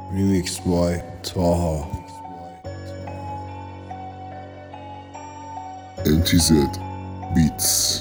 Remixed by Taha. MTZ Beats.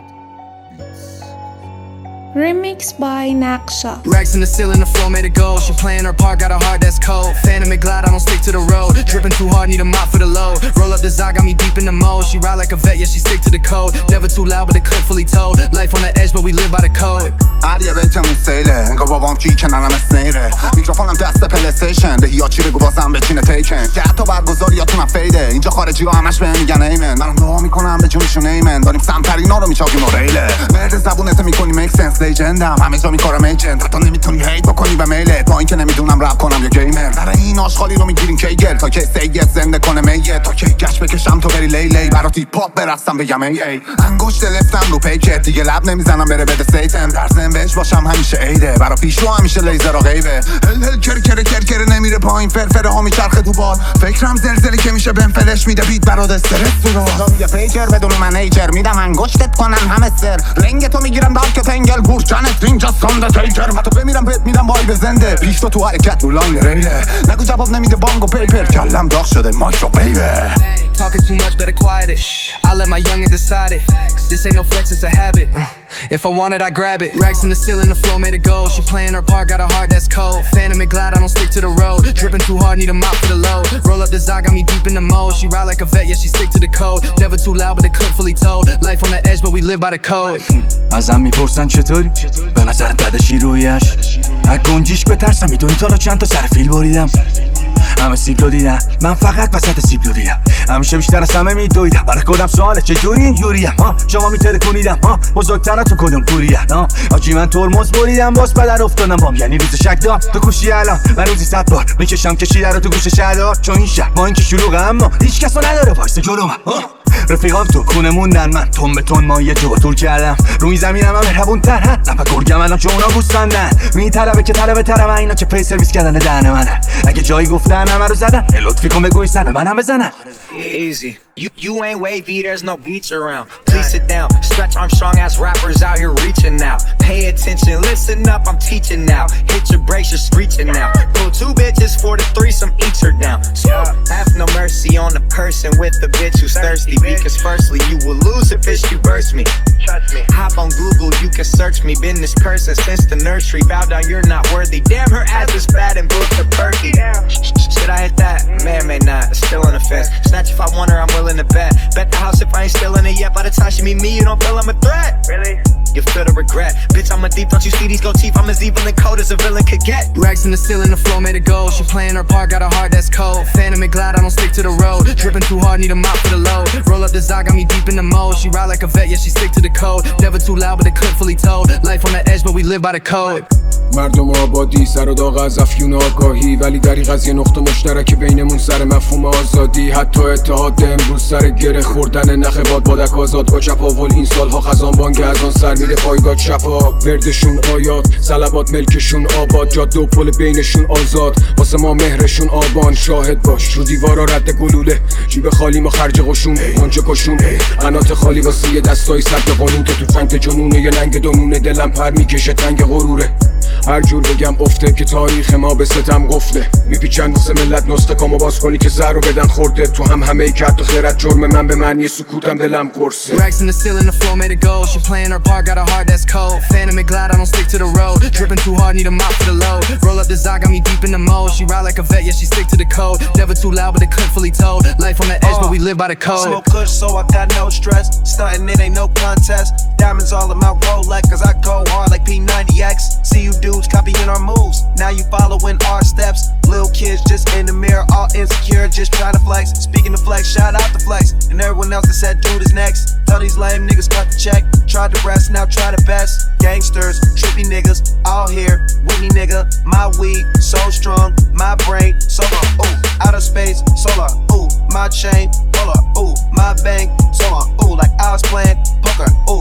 Remixed by Naksha. Racks in the ceiling, the flow made it gold. She playing her part, got a heart that's cold. Phantom and glide, I don't stick to the road. Dripping too hard, need a mop for the load. Roll up the Zod, got me deep in the mold. She ride like a vet, yeah, she stick to the code. Never too loud, but the clip fully told. Life on the edge, but we live by the code. عادیه بهتمون سیله انگار بابام کی کننم اسنیره میکروفونم دست پلیستیشن دهی ها چی بگو بازم بچینه تیکن که حتی برگزاریاتونم فیده اینجا خارجی ها همش به میگن ایمن منم دعا میکنم به جونشون ایمن داریم سمترینا رو میچاقیم و ریله مرد زبونت میکنی میک سنس لیجندم همه جا میکارم ایجنت حتی نمیتونی هیت بکنی به میله با اینکه نمیدونم رپ کنم یا گیمر در این آشغالی رو میگیرین کی گل تا کی سیگت زنده کنه میه تا کی گش بکشم تو بری لیلی برات هیپ هاپ برستم بگم ای انگشت لفتم رو پیکت دیگه لب نمیزنم بره بده سیتم در بهش باشم همیشه عیده برا پیشرو همیشه لیزر و غیبه هل کر نمیره پایین فرفره ها میچرخه تو بار فکرم زلزله که میشه بهم فلش میده بیت برات استرس تو رو یه پیکر بدون منیجر میدم انگشتت کنن همه سر رنگ تو میگیرم دارک تنگل گورچنت اینجا ساند تیکر حتی بمیرم بهت میدم وایب زنده پیش تو حرکت رو لاین ریله نگو جواب نمیده بانگ و پیپر کلم داغ شده مایکرو بیبه Talking too much, better quiet it. I let my youngin' decide it. This ain't no flex, it's a habit. If I want it, I grab it. Racks in the ceiling, the flow made it gold. She playing her part, got a heart that's cold. Phantom and glide, I don't stick to the road. Dripping too hard, need a mop for the load. Roll up the Zod, got me deep in the mold. She ride like a vet, yeah, she stick to the code. Never too loud, but the clip fully told. Life on the edge, but we live by the code. ازم میپرسن چطوری؟ به نظر بدشی رویش از گنجیش بترسم میدونی تا چند تا سر فیل بریدم همه سیبلو دیدم من فقط وسط سیبلو دیدم همیشه بیشتر از همه میدویدم برای خودم سواله چجوری اینجوریم شما میترکونیدم بزرگترتون کدوم پوریم آجی من ترمز بریدم باز بدر افتادم بام یعنی روز شک دار تو کوشی الان من روزی 100 بار میکشم کشیده رو تو گوش شهردار چون این شهر با اینکه شلوغه اما هیچ کسو نداره وایسته جلومم رفیقام تو خونه موندن من تون به تون مایه جو طول کردم روی زمینم هم مهربون تر نفع گرگم الان چون اونا گوستندن میطلبه که طلبه ترم اینا که پی سرویس کردن دهن منه اگه جایی گفتن همه رو زدن لطفی کن بگوی سن من هم بزنن Easy. You ain't wavy, there's no beats around. Please sit down. Stretch Armstrong ass rappers out here reaching now. Pay attention, listen up, I'm teaching now. Hit your brakes, you're screeching now. Pull 2 bitches for the threesome, each her down. Have no mercy on the person with the bitch who's thirsty. Because firstly, you will lose if she burst me. Trust me. Hop on Google, you can search me. Been this person since the nursery. Bow down, you're not worthy. Damn, her ass is fat and booked a perky. Should I hit that? May not. Still on the fence. Snatch if I want her, I'm willing to bet. Bet the house if I ain't still in it yet. By the time she meet me, you don't feel I'm a threat. Really? You feel the regret. Bitch, I'm a thief, don't you see these gold teeth? I'm as evil and cold as a villain could get. Racks in the ceiling, the flow made it gold. She playing her part, got a heart that's cold. Phantom and glide, I don't stick to the road. Dripping too hard, need a mop for the load. Roll up the Zod, got me deep in the mold. She ride like a vet, yeah, she stick to the code. Never too loud, but the clip fully told. Life on the edge, but we live by the code. مردم آبادی سر و داغ از افیون آگاهی ولی دریغ از یه نقطه مشترک بینمون سر مفهوم آزادی حتی اتحاد امروز سر گره خوردن نخ بادک آزاد با چپاول این سالها خزان بانگ از آن سر میره پایگاه چپا وردشون آیات صلوات ملکشون آباد جاده و پل بینشون آزاد واسه ما مهرشون آبان شاهد باش رو دیوارا رد گلوله جیب خالی ما خرج قشون منچه کشون قنات خالی واسه یه دستای سرد قانون که تو چنگ جنونه یه لنگ دونونه دلم پر میکشه تنگ غروره هر جور بگم افته که تاریخ ما به ستم قفله میپیچن واسه ملت نسخه کامو باز کنی که زهر رو بدن خورده تو هم همه ای کرد و خیرت جرم من به معنی سکوتم دلم قرصه Racks in the ceiling, the flow made it gold. She playing her part, got a heart that's cold. Phantom and glide, I don't stick to the road. Dripping too hard, need a mop for the load. Roll up the Zod, got me deep in the mold. She ride like a vet, yeah, she stick to the code. Never too loud, but the clip fully told. Life on the edge, but we live by the code. Smoke kush, so I got no stress. Stuntin', it ain't no contest. Diamonds all in my Rolex, cause I go hard like P90X. See you dudes copying our moves. Now you following our steps. Little kids just in the mirror, all insecure, just trying to flex. Speaking of flex, shout out to flex. And everyone else that said dude is next. Tell these lame niggas cut the check. Tried the rest, now try the best. Gangsters, trippy niggas, all here. Whitney nigga, my weed, so strong. My brain, solar, ooh. Outer space, solar, ooh. My chain, polar, ooh. My bank, solar, ooh. Like I was playing poker, ooh.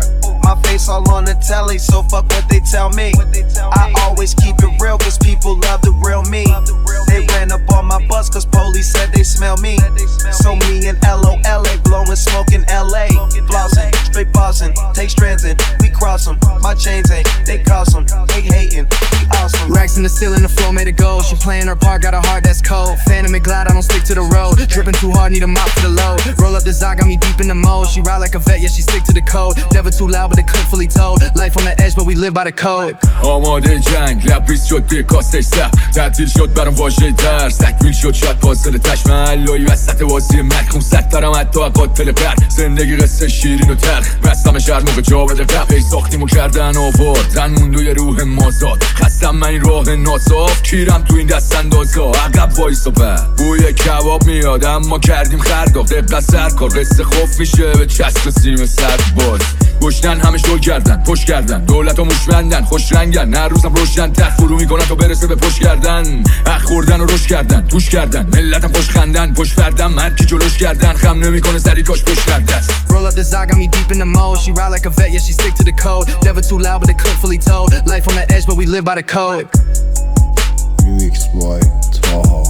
My face all on the telly, so fuck what they tell me. I always keep it real, cause people love the real me. They ran up on my bus, cause police said they smell me. So me and LOLA, blowing smoke in LA. Flossing, straight bossing, take strands in, we cross them. My chains ain't, they cost them, they hating, we awesome. Racks in the ceiling, the flow made it go. She playing her part, got a heart that's cold. Phantom and glad I don't stick to the road. Dripping too hard, need a mop for the load. Roll up the Zod, got me deep in the mold. She ride like a vet, yeah, she stick to the code. Never too loud, but the clip fully told. Life on the edge, but we live by the code. آماده جنگ لبریز شد به کاسه سر تعطیل شد برام واژه درس تکمیل شد شاید پازل تشم علایی وسط واسه ملکون سک دارم حتی قاتل پر زندگی قصه شیرین و تلخ بستم شهر موقع جا بده قبل ساختیم و کردن آوردن موندو یه روح مازاد خستم من این راه ناصاف کیرم تو این دست اندازا عقب وایسا بعد بوی کباب میاد اما کردیم خرداق دقیقه سرکار قصه خوف میشه به چسب سیم سرد باز گشتن همه شو کردن پشت کردن دولت و موشمندن خوش رنگن هر روزم روشن تخت فرو میکنن تا برسه به پشت کردن اخ خوردن و روش کردن توش کردن ملتم خوش خندن پشت فردم هر کی جلوش کردن خم نمیکنه سری کاش پشت کرده است. Roll up the Zod, got me deep in the mold. She ride like a vet, yeah, she stick to the code. Never too loud, but the clip fully told. Life on the edge, but we live by the code. Remixed by Taha.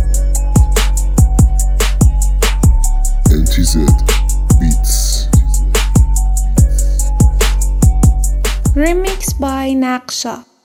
LTZ Beats. Remixed by Naksha.